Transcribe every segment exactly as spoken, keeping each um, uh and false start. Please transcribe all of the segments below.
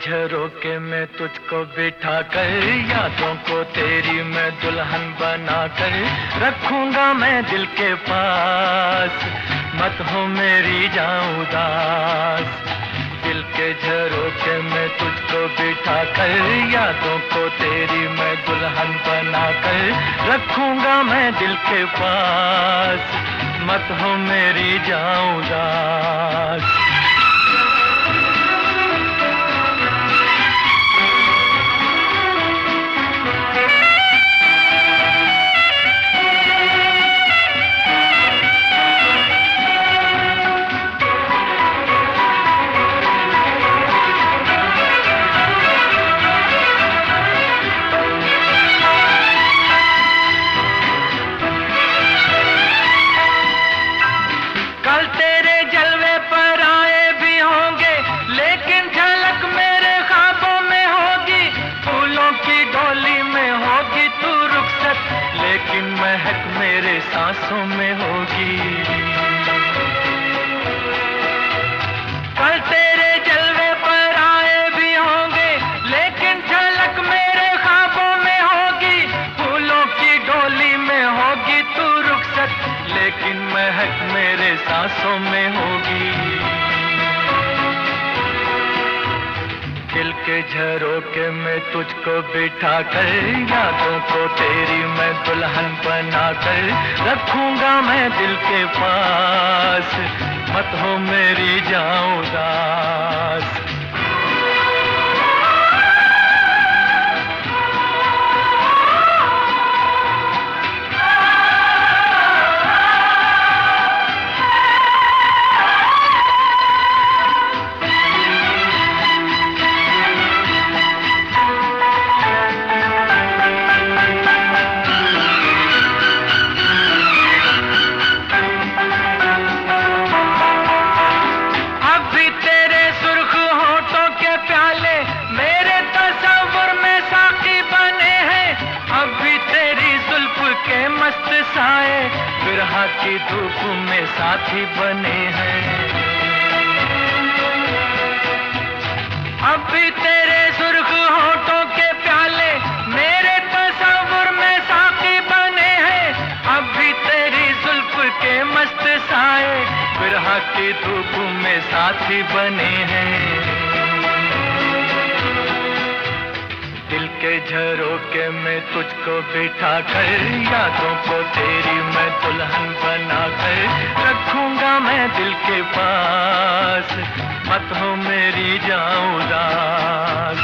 झरोके में तुझको बिठा कर, यादों को तेरी मैं दुल्हन बना कर रखूंगा मैं दिल के पास, मत हो मेरी जाऊं उदास। दिल के झरोके में तुझको बिठा कर, यादों को तेरी मैं दुल्हन बना कर रखूंगा मैं दिल के पास, मत हो मेरी जाऊं उदास। कल तेरे जलवे पर आए भी होंगे, लेकिन झलक मेरे ख्वाबों में होगी। फूलों की डोली में होगी तू रुखसत, लेकिन महक मेरे सांसों में होगी। कल तेरे जलवे पर आए भी होंगे, लेकिन झलक मेरे ख्वाबों में होगी। फूलों की डोली में होगी तू रुखसत, लेकिन महक मेरे सांसों में होगी। दिल के झरोके में तुझको बिठा कर, यादों को तेरी मैं दुल्हन बना कर रखूंगा मैं दिल के पास, मत हो मेरी जाऊं उदास। मस्त साए बिरहा की धूप में साथी बने हैं। अब भी तेरे सुर्ख होठों के प्याले मेरे तस्वुर में साथी बने हैं। अब भी तेरी जुल्फ के मस्त साए बिरहा की धूप में साथी बने हैं। दिल के झरोके में तुझको बिठा कर, यादों को तेरी मैं दुल्हन बना कर रखूंगा मैं दिल के पास, मत हो मेरी जाऊं उदास।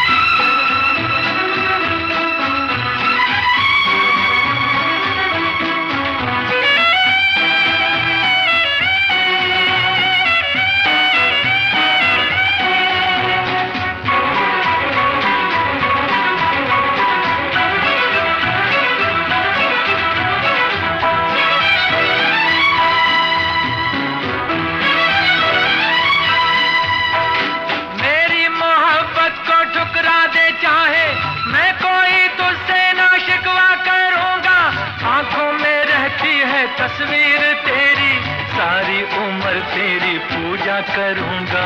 तस्वीर तेरी सारी उम्र तेरी पूजा करूंगा।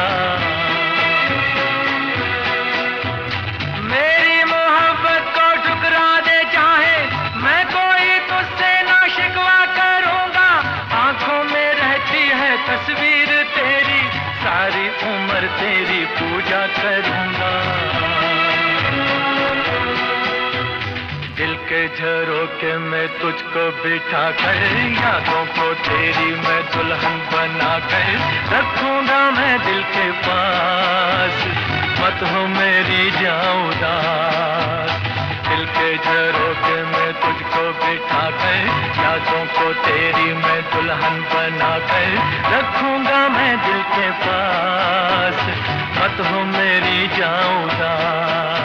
मेरी मोहब्बत को ठुकरा दे चाहे, मैं कोई तुझसे ना शिकवा करूंगा। आंखों में रहती है तस्वीर तेरी सारी उम्र तेरी पूजा करूंगा। दिल के झरोके में तुझको बिठा कर, यादों को तेरी मैं दुल्हन बना कर रखूंगा मैं दिल के पास, मत हो मेरी जाऊं उदास। दिल के झरोके में तुझको बिठा कर, यादों को तेरी मैं दुल्हन बना कर रखूंगा मैं दिल के पास, मत हो मेरी जाऊं उदास।